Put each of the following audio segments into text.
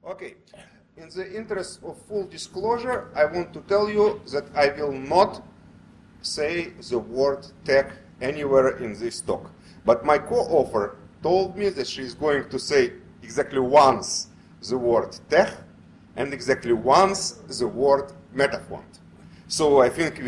Okay, in the interest of full disclosure, I want to tell you that I will not say the word tech anywhere in this talk. But my co-author told me that she is going to say exactly once the word tech and exactly once the word Metafont. So I think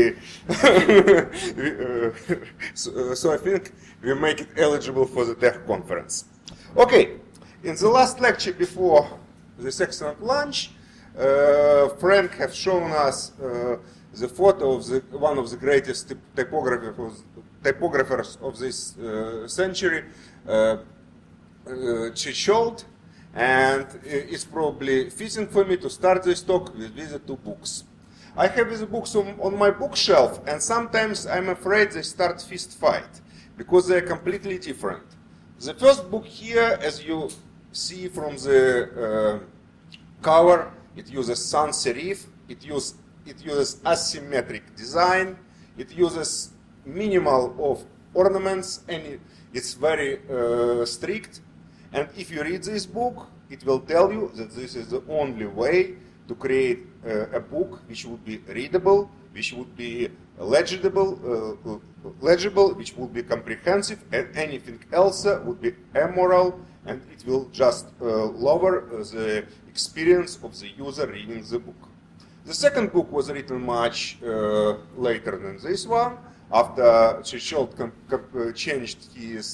we make it eligible for the tech conference. Okay, in the last lecture before this excellent lunch, Frank has shown us the photo of one of the greatest typographers of this century, Churchill, and it's probably fitting for me to start this talk with these two books. I have these books on my bookshelf, and sometimes I'm afraid they start fist fight because they're completely different. The first book here, as you see from the cover, it uses sans serif, it uses asymmetric design, it uses minimal of ornaments, and it's very strict. And if you read this book, it will tell you that this is the only way to create a book which would be readable, which would be legible, which would be comprehensive, and anything else would be amoral, and it will just lower the experience of the user reading the book. The second book was written much later than this one, after Churchill changed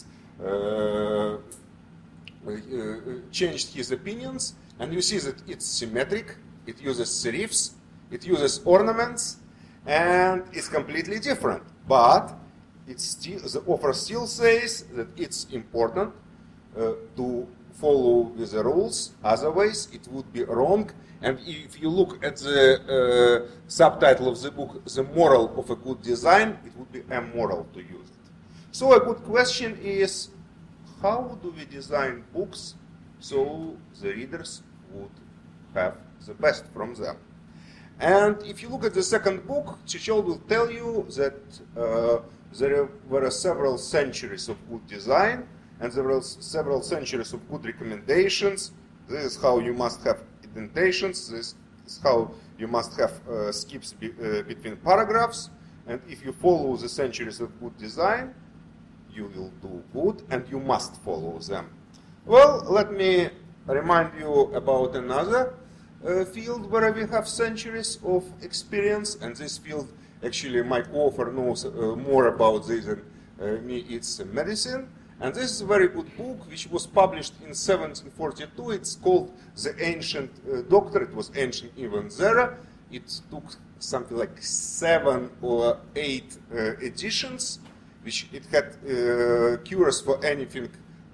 his opinions, and you see that it's symmetric, it uses serifs, it uses ornaments, and it's completely different. But it's still, the author still says that it's important to follow with the rules, otherwise it would be wrong. And if you look at the subtitle of the book, The Moral of a Good Design, it would be immoral to use it. So a good question is, how do we design books so the readers would have the best from them? And if you look at the second book, Churchill will tell you that there were several centuries of good design, and there were several centuries of good recommendations. This is how you must have indentations, this is how you must have skips between paragraphs, and if you follow the centuries of good design, you will do good, and you must follow them. Well, let me remind you about another field where we have centuries of experience, and this field, actually, my co-author knows more about this than me, it's medicine. And this is a very good book, which was published in 1742. It's called The Ancient Doctor. It was ancient even there. It took something like 7 or 8 editions, which it had cures for anything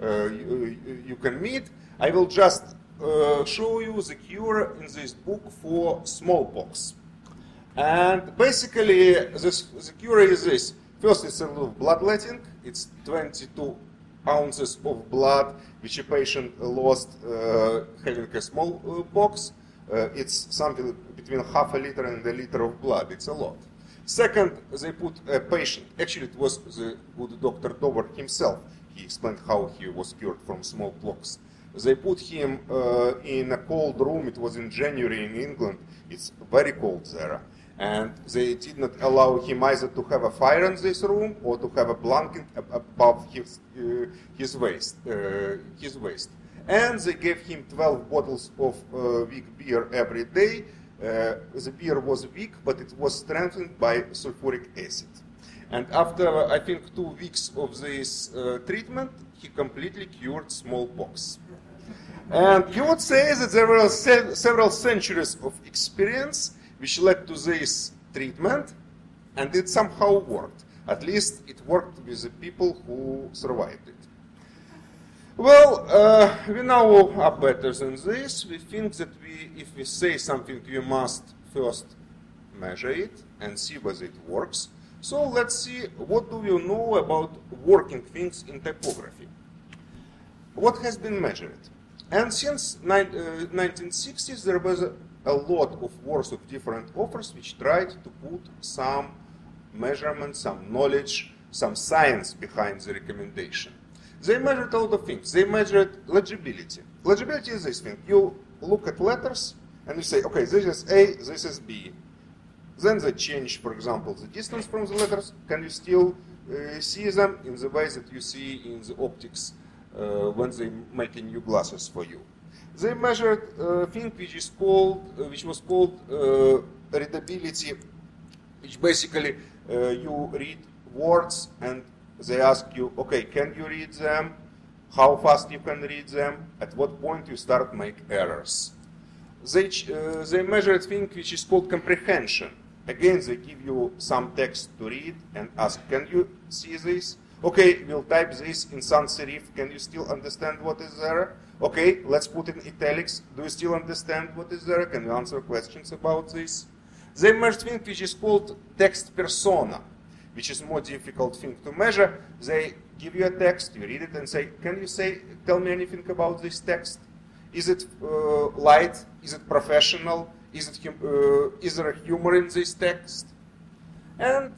you can meet. I will just show you the cure in this book for smallpox. And basically, the cure is this. First, it's a little bloodletting. It's 22 ounces of blood which a patient lost having a smallpox. It's something between half a liter and a liter of blood. It's a lot. Second, they put a patient, actually it was the good Dr. Dover himself. He explained how he was cured from smallpox. They put him in a cold room. It was in January in England. It's very cold there. And they did not allow him either to have a fire in this room or to have a blanket above his waist. And they gave him 12 bottles of weak beer every day. The beer was weak, but it was strengthened by sulfuric acid. And after, I think, 2 weeks of this treatment, he completely cured smallpox. And you would say that there were several centuries of experience which led to this treatment, and it somehow worked. At least it worked with the people who survived it. Well, we now are better than this. We think that if we say something, we must first measure it and see whether it works. So let's see, what do we know about working things in typography? What has been measured? And since 1960s, there was a lot of works of different authors which tried to put some measurement, some knowledge, some science behind the recommendation. They measured a lot of things. They measured legibility. legibility is this thing. You look at letters and you say, okay, this is A, this is B. Then they change, for example, the distance from the letters. Can you still see them in the way that you see in the optics when they make new glasses for you? They measured a thing which was called readability, which basically you read words and they ask you, okay, can you read them? How fast you can read them? At what point you start make errors? They measured a thing which is called comprehension. Again, they give you some text to read and ask, can you see this? Okay, we'll type this in sans serif. Can you still understand what is there? Okay, let's put it in italics. Do you still understand what is there? Can you answer questions about this? They measured thing which is called text persona, which is more difficult thing to measure. They give you a text, you read it and say, can you tell me anything about this text? Is it light? Is it professional? Is there a humor in this text? And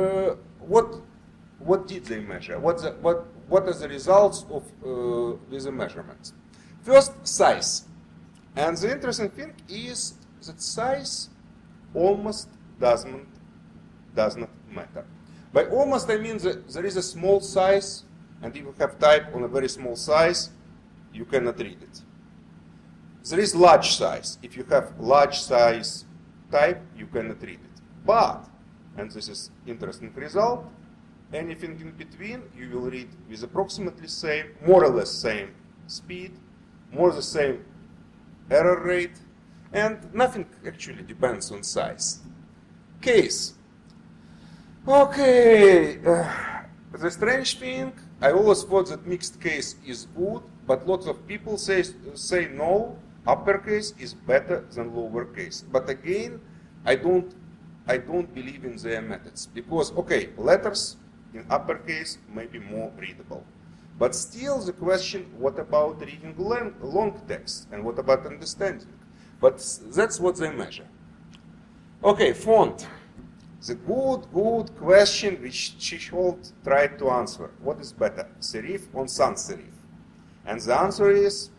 what did they measure? What are the results of these measurements? First, size. And the interesting thing is that size almost does not matter. By almost, I mean that there is a small size, and if you have type on a very small size, you cannot read it. There is large size. If you have large size type, you cannot read it. But, and this is interesting result, anything in between you will read with approximately same, more or less same speed, more the same error rate, and nothing actually depends on size. Case. Okay, the strange thing, I always thought that mixed case is good, but lots of people say no, uppercase is better than lowercase. But again, I don't believe in their methods because, okay, letters in uppercase may be more readable. But still the question, what about reading long text and what about understanding? But that's what they measure. Okay, font. The good question which Chisholm tried to answer. What is better, serif or sans serif? And the answer is,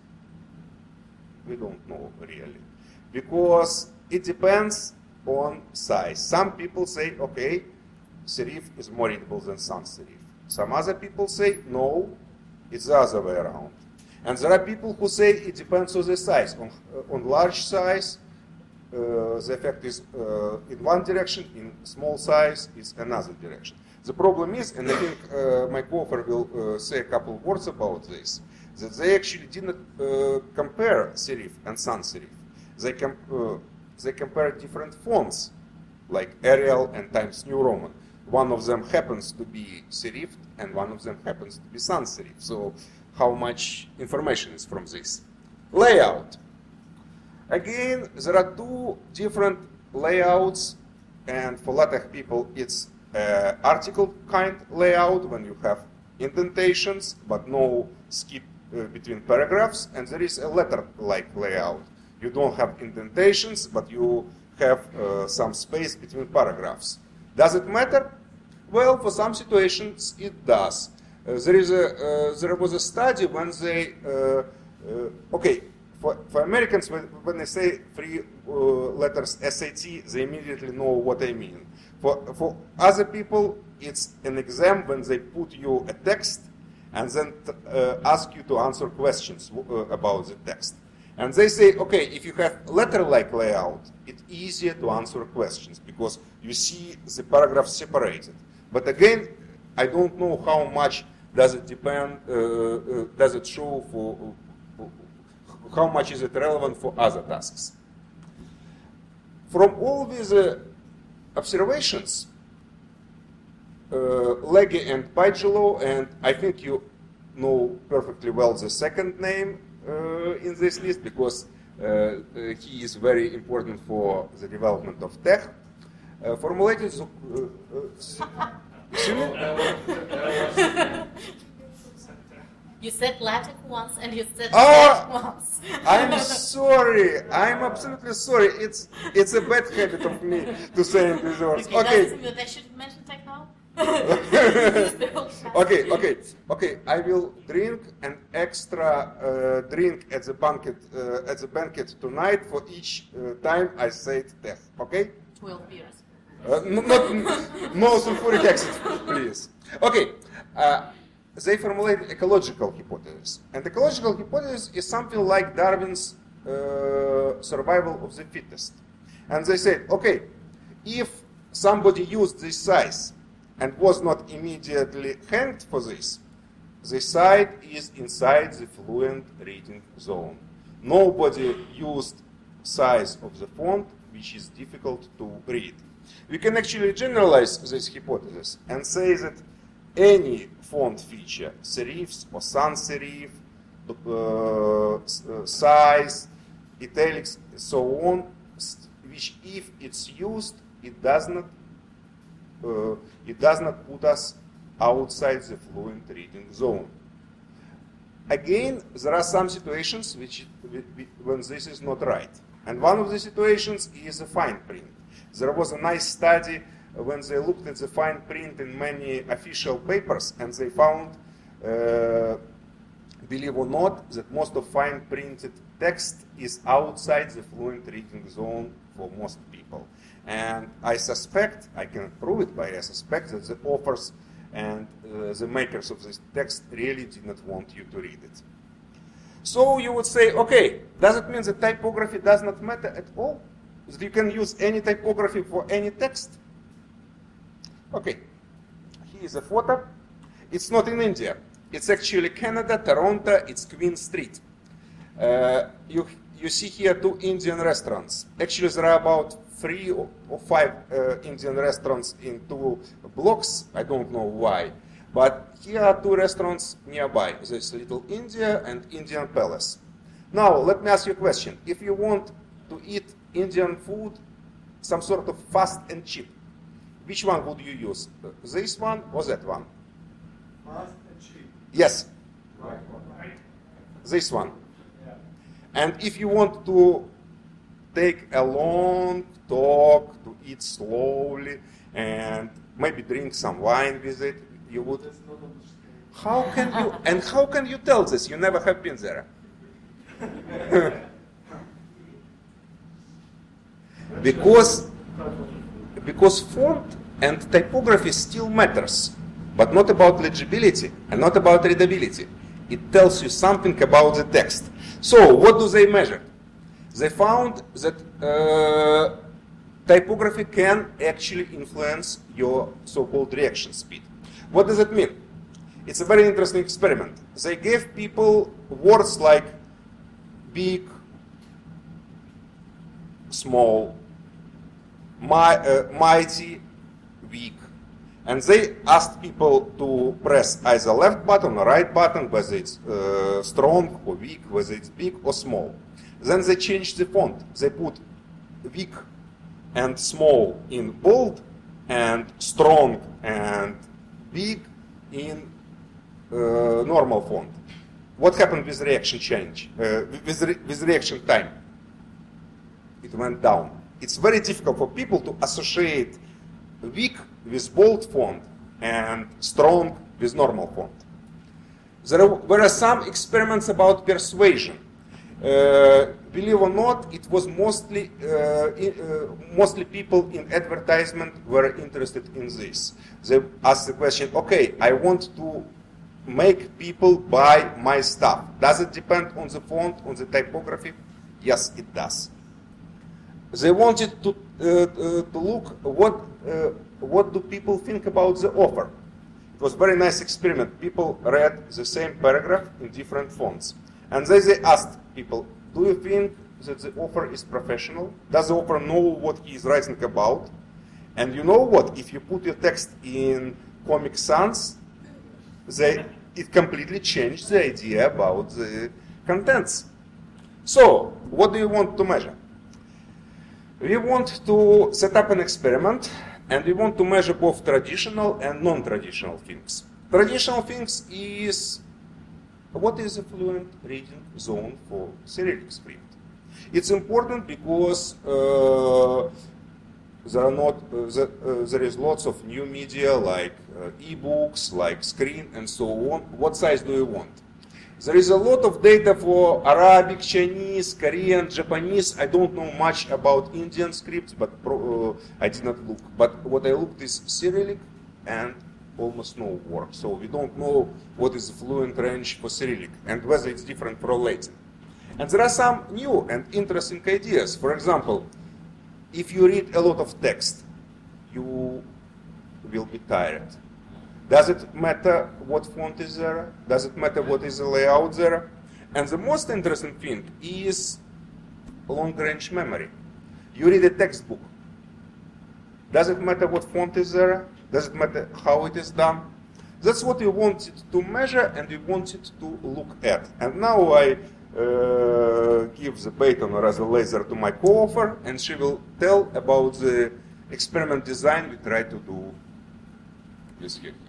we don't know really. Because it depends on size. Some people say, okay, serif is more readable than sans serif. Some other people say, no, it's the other way around. And there are people who say it depends on the size. On large size, the effect is in one direction, in small size, it's another direction. The problem is, and I think my co-author will say a couple of words about this, that they actually didn't compare serif and sans serif. They compare different fonts, like Arial and Times New Roman. One of them happens to be serif, and one of them happens to be sans serif. So how much information is from this? Layout. Again, there are two different layouts, and for LaTeX people, it's article kind layout when you have indentations but no skip between paragraphs, and there is a letter-like layout. You don't have indentations, but you have some space between paragraphs. Does it matter? Well, for some situations, it does. There was a study when they, okay, for Americans, when they say three letters SAT, they immediately know what I mean. For other people, it's an exam when they put you a text and then ask you to answer questions about the text. And they say, okay, if you have letter-like layout, it's easier to answer questions because you see the paragraphs separated. But again, I don't know how much does it depend, does it show for, how much is it relevant for other tasks. From all these observations, Legge and Pagelow, and I think you know perfectly well the second name in this list because he is very important for the development of tech, formulated You said LaTeX once and you said tech once. I'm sorry. I'm absolutely sorry. It's a bad habit of me to say these words. Okay. They should mention tech now? Okay. I will drink an extra drink at the banquet tonight for each time I say tech. Okay? 12 beers. No sulfuric acid, please. Okay. They formulate ecological hypothesis, and ecological hypothesis is something like Darwin's survival of the fittest. And they said, okay, if somebody used this size and was not immediately hanged for this, the site is inside the fluent reading zone. Nobody used size of the font, which is difficult to read. We can actually generalize this hypothesis and say that any font feature, serifs or sans serif, size, italics, so on, which if it's used, it does not put us outside the fluent reading zone. Again, there are some situations when this is not right. And one of the situations is a fine print. There was a nice study when they looked at the fine print in many official papers, and they found, believe or not, that most of fine printed text is outside the fluent reading zone for most people. And I suspect, I can prove it, but I suspect that the authors and the makers of this text really did not want you to read it. So you would say, okay, does it mean that typography does not matter at all? That you can use any typography for any text? Okay, here is a photo. It's not in India. It's actually Canada, Toronto, it's Queen Street. You see here 2 Indian restaurants. Actually, there are about 3 or 5 Indian restaurants in 2 blocks. I don't know why. But here are 2 restaurants nearby. There's Little India and Indian Palace. Now, let me ask you a question. If you want to eat Indian food, some sort of fast and cheap, which one would you use? This one or that one? Fast and cheap. Yes. Right. This one. Yeah. And if you want to take a long talk, to eat slowly, and maybe drink some wine with it, you would. That's not understand. How can you tell this? You never have been there. Because font and typography still matters, but not about legibility and not about readability. It tells you something about the text. So what do they measure? They found that typography can actually influence your so-called reaction speed. What does it mean? It's a very interesting experiment. They gave people words like big, small, mighty, weak. And they asked people to press either left button or right button, whether it's strong or weak, whether it's big or small. Then they changed the font. They put weak and small in bold and strong and big in normal font. What happened with reaction change? With reaction time? It went down. It's very difficult for people to associate weak with bold font and strong with normal font. There were some experiments about persuasion. Believe or not, it was mostly people in advertisement were interested in this. They asked the question, okay, I want to make people buy my stuff. Does it depend on the font, on the typography? Yes, it does. They wanted to look what do people think about the offer. It was a very nice experiment. People read the same paragraph in different fonts. And then they asked people, do you think that the offer is professional? Does the offer know what he is writing about? And you know what? If you put your text in Comic Sans, it completely changed the idea about the contents. So, what do you want to measure? We want to set up an experiment, and we want to measure both traditional and non-traditional things. Traditional things is, what is a fluent reading zone for Cyrillic script? It's important because there are not there is lots of new media like e-books, like screen, and so on. What size do you want? There is a lot of data for Arabic, Chinese, Korean, Japanese. I don't know much about Indian scripts, but I did not look. But what I looked is Cyrillic and almost no work. So we don't know what is the fluent range for Cyrillic and whether it's different for Latin. And there are some new and interesting ideas. For example, if you read a lot of text, you will be tired. Does it matter what font is there? Does it matter what is the layout there? And the most interesting thing is long-range memory. You read a textbook. Does it matter what font is there? Does it matter how it is done? That's what we wanted to measure and we wanted to look at. And now I give the baton or as a laser to my co-author, and she will tell about the experiment design we try to do this year.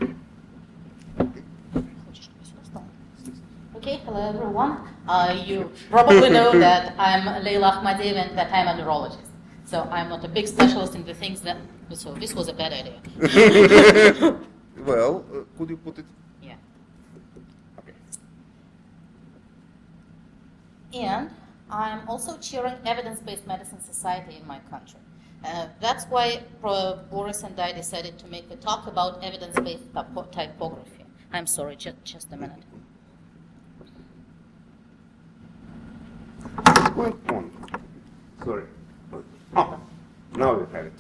Okay, hello everyone. You probably know that I'm Leila Ahmadiyeva and that I'm a neurologist. So I'm not a big specialist in the things that... So this was a bad idea. Well, could you put it? Yeah. Okay. And I'm also chairing Evidence-Based Medicine Society in my country. That's why Boris and I decided to make a talk about evidence-based typography. I'm sorry, just a minute. Going on. Sorry. Oh, now we have it.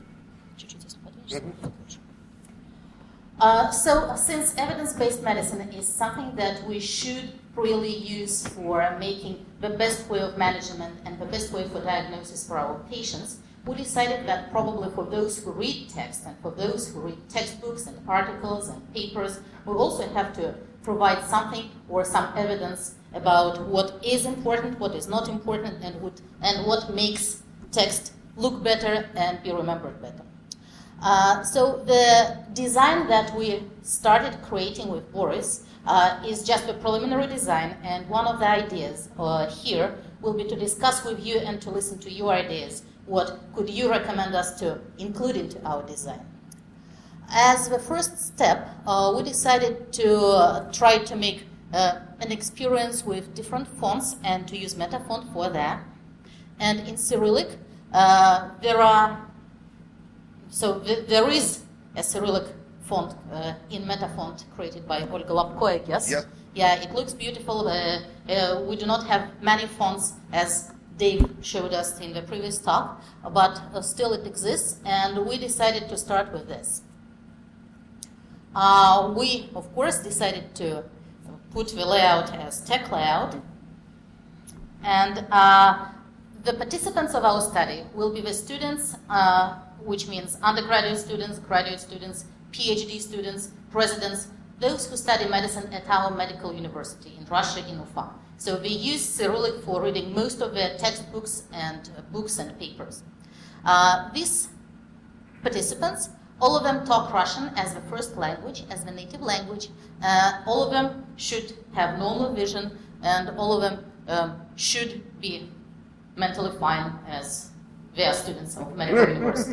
So since evidence-based medicine is something that we should really use for making the best way of management and the best way for diagnosis for our patients, we decided that probably for those who read text and for those who read textbooks and articles and papers, we also have to provide something or some evidence about what is important, what is not important, and what makes text look better and be remembered better. So the design that we started creating with Boris is just a preliminary design, and one of the ideas here will be to discuss with you and to listen to your ideas. What could you recommend us to include into our design? As the first step, we decided to try to make an experience with different fonts and to use MetaFont for that. And in Cyrillic, there is a Cyrillic font in MetaFont created by Olga Lapko, I guess. Yes. Yeah, it looks beautiful. We do not have many fonts as Dave showed us in the previous talk, but still it exists, and we decided to start with this. We, of course, decided to put the layout as tech layout, and the participants of our study will be the students, which means undergraduate students, graduate students, PhD students, residents, those who study medicine at our medical university in Russia, in Ufa. So we use Cyrillic for reading most of their textbooks and books and papers. These participants, all of them talk Russian as the first language, as the native language. All of them should have normal vision, and all of them should be mentally fine as they are students of medical university.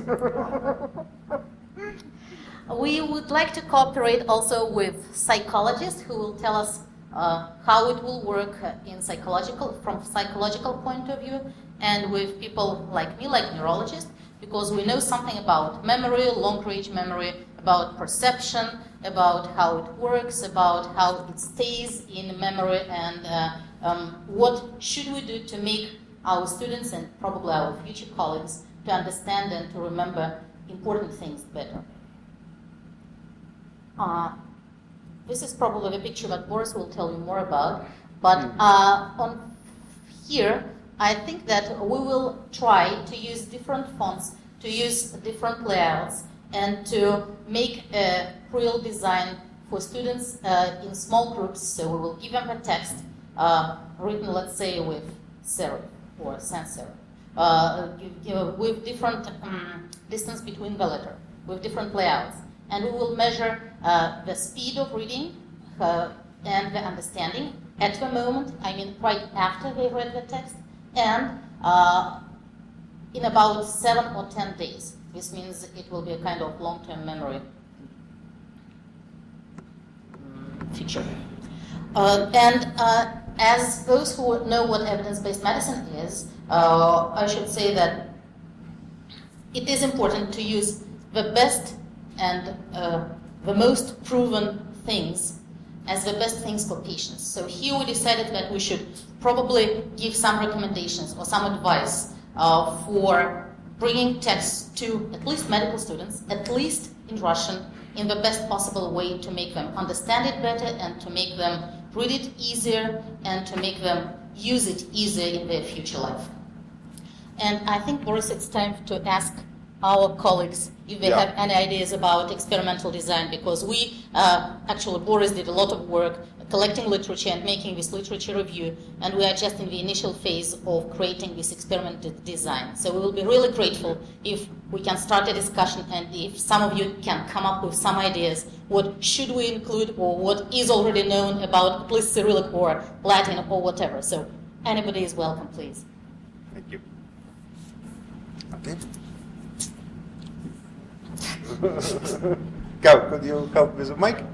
We would like to cooperate also with psychologists who will tell us how it will work from psychological point of view, and with people like me, like neurologists, because we know something about memory, long-range memory, about perception, about how it works, about how it stays in memory, and what should we do to make our students and probably our future colleagues to understand and to remember important things better. This is probably the picture that Boris will tell you more about, but on here, I think that we will try to use different fonts, to use different layouts, and to make a real design for students in small groups. So we will give them a text written, let's say, with serif or sans serif, with different distance between the letter, with different layouts. And we will measure the speed of reading and the understanding at the moment, I mean right after they read the text, and in about 7 or 10 days. This means it will be a kind of long-term memory feature. As those who know what evidence-based medicine is, I should say that it is important to use the best and the most proven things as the best things for patients. So here we decided that we should probably give some recommendations or some advice for bringing texts to at least medical students, at least in Russian, in the best possible way to make them understand it better and to make them read it easier and to make them use it easier in their future life. And I think, Boris, it's time to ask our colleagues if they have any ideas about experimental design, because we, actually, Boris did a lot of work collecting literature and making this literature review, and we are just in the initial phase of creating this experimental design. So we will be really grateful if we can start a discussion and if some of you can come up with some ideas, what should we include or what is already known about at least Cyrillic or Latin or whatever. So anybody is welcome, please. Thank you. Okay. Gal, could you help with the mic?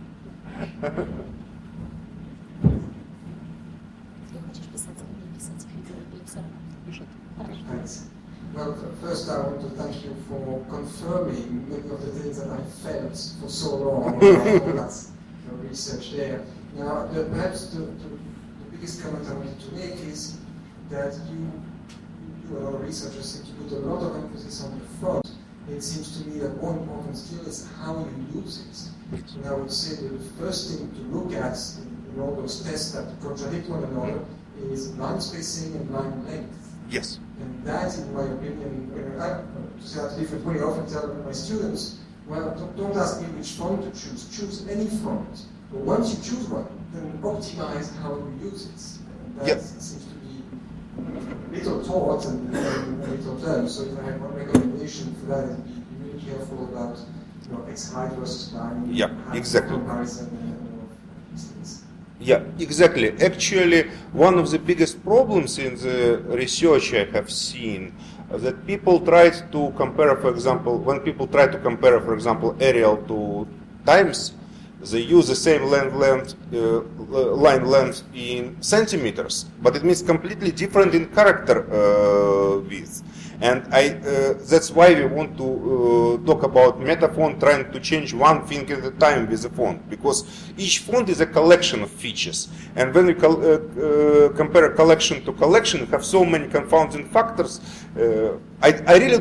Thanks. Well, first I want to thank you for confirming many of the things that I felt for so long. That's your research there. Now, perhaps the biggest comment I wanted to make is that you and other researchers seem to put a lot of emphasis on the front. It seems to me that more important still is how you use it. So I would say the first thing to look at in all those tests that contradict one another is line spacing and line length. Yes. And that, in my opinion, to say that different way, I often tell my students, well, don't ask me which font to choose. Choose any font. But once you choose one, then optimize how you use it. And that seems to be little taught and little done. So if I had one recommendation for that, it'd be really careful about X height versus line. Yeah, exactly. Comparison and these things. Yeah, exactly. Actually, one of the biggest problems in the research I have seen that people tried to compare, for example, when people try to compare, for example, Arial to Times, they use the same line length in centimeters, but it means completely different in character width. And that's why we want to talk about MetaFont trying to change one thing at a time with the font, because each font is a collection of features. And when we compare a collection to collection, we have so many confounding factors. I really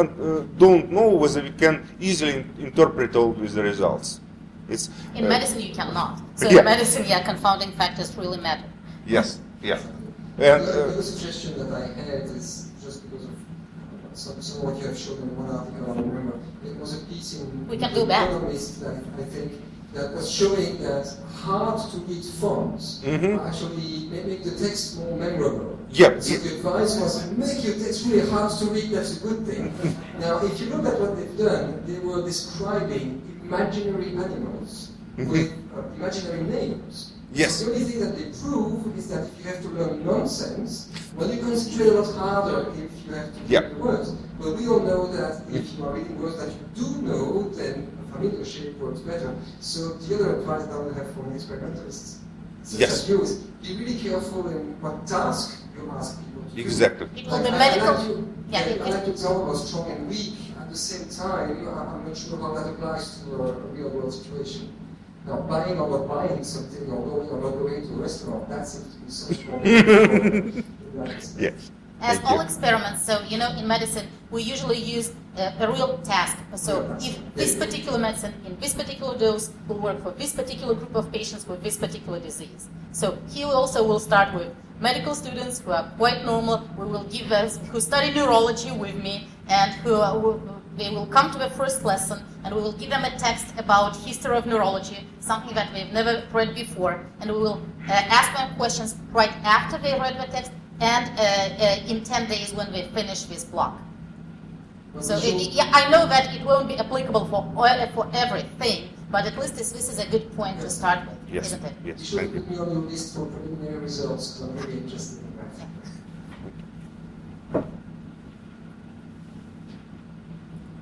don't know whether we can easily interpret all these results. In medicine, you cannot. So in medicine, confounding factors really matter. Yes, yeah. And the suggestion that I had is just because of some of what you have shown in one article, I remember. It was a piece in We can go back. Economist, I think, that was showing that hard-to-read fonts actually make the text more memorable. Yeah. So the advice was, make your text really hard to read, that's a good thing. Now, if you look at what they've done, they were describing imaginary animals with imaginary names. Yes. The only thing that they prove is that if you have to learn nonsense, well, you concentrate a lot harder if you have to read the words. But we all know that if you are reading words that you do know, then a familiar shape works better. So the other advice that I would have for an experimentalist such as you is be really careful in what task you ask people to do. Exactly. It will be medical. I like to talk about strong and weak. At the same time, I'm not sure how that applies to a real-world situation. Now, buying or not buying something, or going or not going to a restaurant, that seems to be so strong. Yes. As all experiments, so in medicine, we usually use a real task. So if this particular medicine in this particular dose will work for this particular group of patients with this particular disease. So here we also will start with medical students who are quite normal. We will give us who study neurology with me and they will come to the first lesson, and we will give them a text about history of neurology, something that they've never read before, and we will ask them questions right after they read the text and in 10 days when we finish this block. So I know that it won't be applicable for everything, but at least this is a good point to start with, isn't it? You should put me on your list for preliminary results, because I'm really interested in that.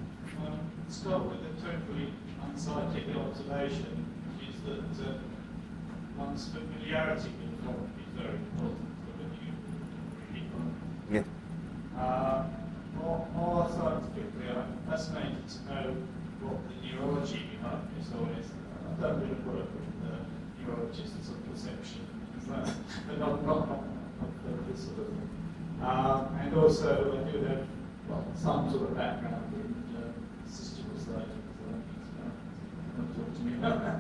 start with a totally unscientific observation, is that one's familiarity with the font is very important for when you read it. Yeah. More scientifically, I'm fascinated to know what the neurology behind this all is. I've done a bit of work with neurologists on perception, but not this sort of thing. And also, I do have some sort of background in statistical studies. Don't talk to me about that.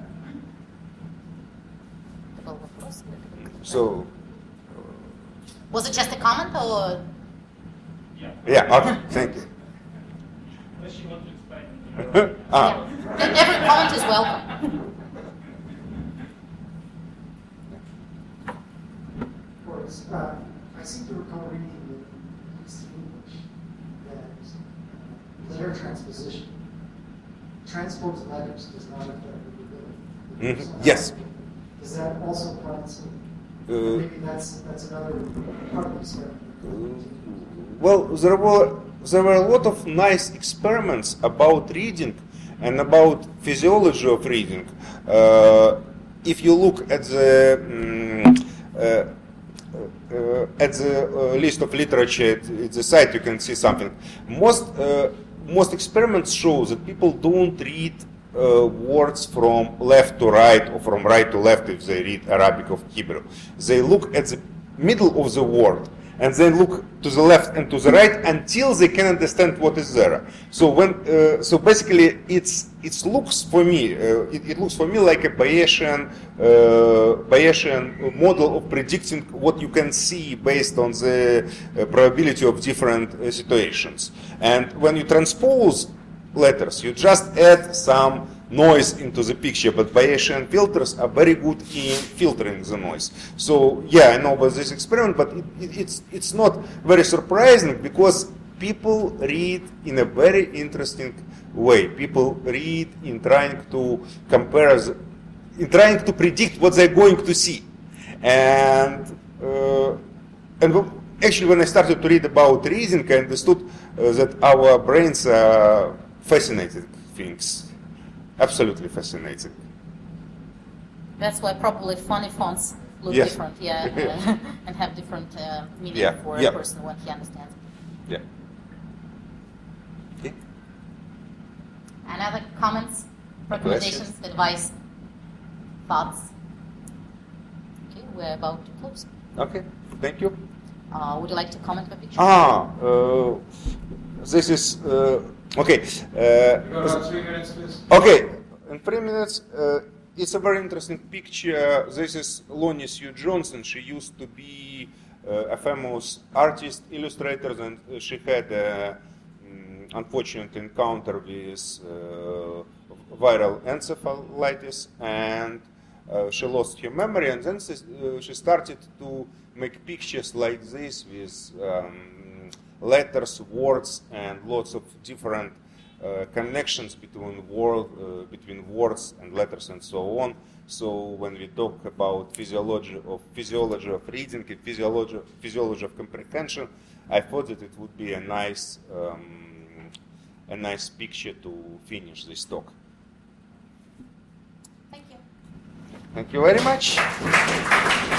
So. Was it just a comment or? Yeah. Okay. Thank you. Unless you want to explain. Yeah. Every comment is welcome. Boris, I seem to recall reading in English that letter transposition transposed letters does not affect readability. Yes. Does that also apply to speaking? Maybe that's another part of the experiment. Well, there were a lot of nice experiments about reading and about physiology of reading. If you look at the list of literature at the site, you can see something. Most experiments show that people don't read words from left to right or from right to left if they read Arabic or Hebrew. They look at the middle of the word and then look to the left and to the right until they can understand what is there. So so basically it looks for me like a Bayesian model of predicting what you can see based on the probability of different situations. And when you transpose letters, you just add some noise into the picture, but Bayesian filters are very good in filtering the noise. So yeah, I know about this experiment, but it's not very surprising because people read in a very interesting way. People read in trying to compare, in trying to predict what they're going to see. And actually, when I started to read about reading, I understood that our brains are fascinating things. Absolutely fascinating. That's why probably funny fonts look different, and have different meaning for a person when he understands it. Yeah. Okay. And other comments, recommendations, advice, thoughts? Okay, we're about to close. Okay, thank you. Would you like to comment the picture? This is okay. You've got about 3 minutes, please. Okay, in 3 minutes, it's a very interesting picture. This is Lonnie Sue Johnson. She used to be a famous artist, illustrator, and she had an unfortunate encounter with viral encephalitis, and she lost her memory, and then she started to make pictures like this with letters, words, and lots of different connections between words and letters and so on. So when we talk about physiology of reading and physiology of comprehension, I thought that it would be a nice picture to finish this talk. Thank you. Thank you very much.